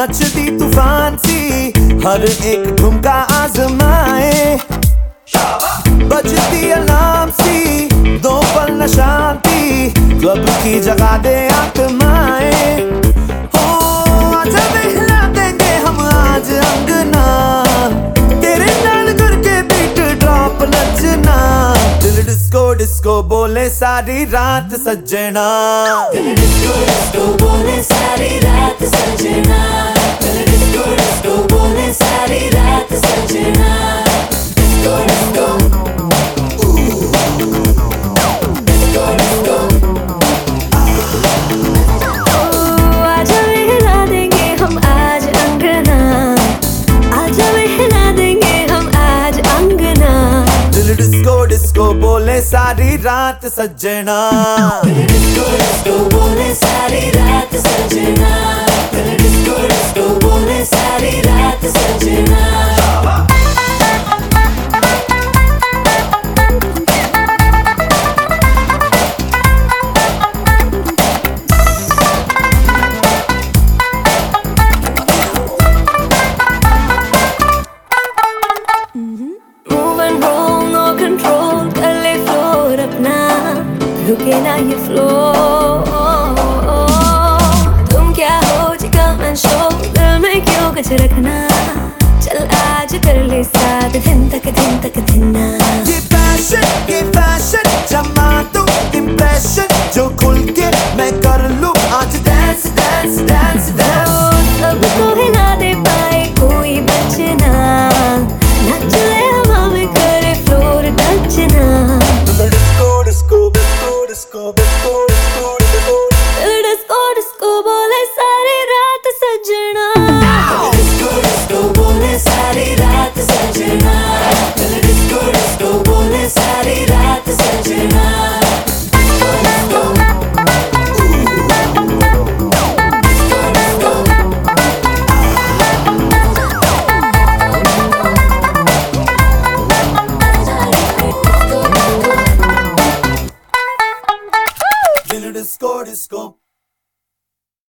नचती तूफान सी हर एक ठुमका आजमाए, बजती अलार्म सी दो पल न शांति, क्लब की जगह दे आत्माएं। हो आजा बहला देंगे हम आज अंगना, तेरे नाल करके बीट ड्रॉप नचना, दिल डिस्को डिस्को बोले सारी रात सजना, दिल डिस्को डिस्को बोले सारी रात सजना, दिल डिस्को डिस्को बोले सारी रात सजना, डिस्को डिस्को डिस्को डिस्को। आजा बहला देंगे हम आज अंगना, आजा बहला देंगे हम आज अंगना, दिल डिस्को डिस्को बोले सारी रात सजना, दिल डिस्को डिस्को बोले सारी रात सजना, दिल डिस्को डिस्को बोले सारी रात सजना। रुके ना ये फ्लो, तुम क्या हो जी कम एंड शो, दिल में क्यों कुछ रखना, चल आज कर ले साथ दिन तक दिन ना। ये फैशन जमा दूं इम्प्रेशन, जो खुल के मैं कर लूं आज डांस डांस डांस डांस। सबको हिला दे पाए कोई बचना, नच ले हवा में करे फ्लोर टचना, disco disco disco disco disco disco disco disco बोले सारी रात सजना, डिस्को डिस्को बोले सारी रात सजना, डिस्को डिस्को बोले सारी रात सजना। Disco, disco.